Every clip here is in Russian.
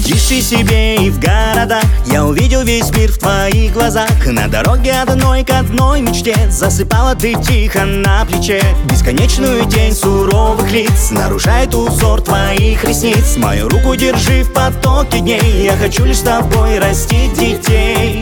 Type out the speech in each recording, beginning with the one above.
Тише себе и в городах я увидел весь мир в твоих глазах. На дороге одной к одной мечте засыпала ты тихо на плече. Бесконечную тень суровых лиц нарушает узор твоих ресниц. Мою руку держи в потоке дней, я хочу лишь с тобой растить детей.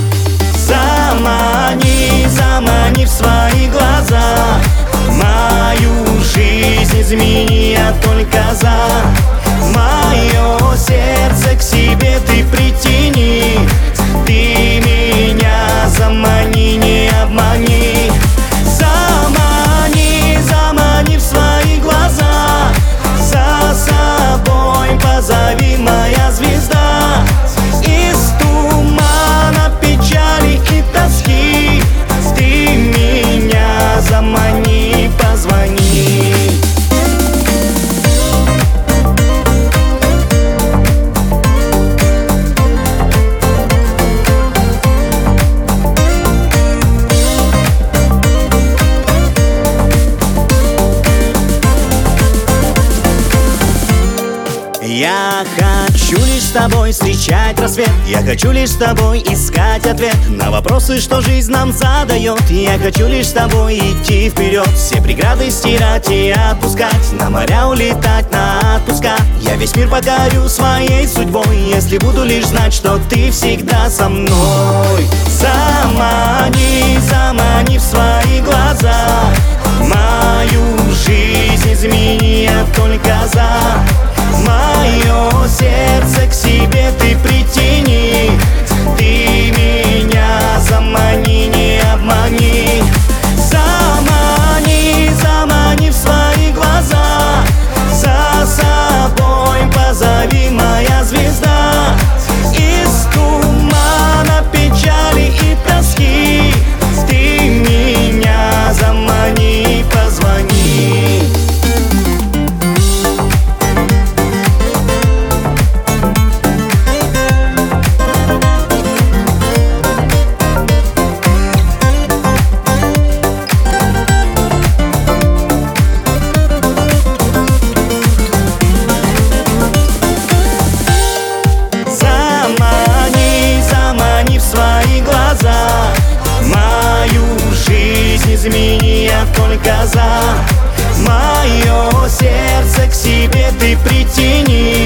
Замани, замани в свои глаза, мою жизнь измени, я только за. Мое сердце к себе ты притяни, ты меня замани, не обмани. Замани, замани в свои глаза, за собой позови, моя звезда. Из тумана печали и тоски ты меня замани, позвони. Я хочу лишь с тобой встречать рассвет, я хочу лишь с тобой искать ответ на вопросы, что жизнь нам задает. Я хочу лишь с тобой идти вперед, все преграды стирать и отпускать, на моря улетать на отпуска. Я весь мир покорю своей судьбой, если буду лишь знать, что ты всегда со мной. Замани, замани в свои глаза, мою жизнь измени, я только за. Мое сердце к себе ты притяни, ты меня замани, не обмани. Замани, замани в свои глаза, за собой позови, моя звезда. Из тумана печали и тоски ты меня замани, позвони. Свои глаза, мою жизнь измени, я только за. Мое сердце к себе ты притяни,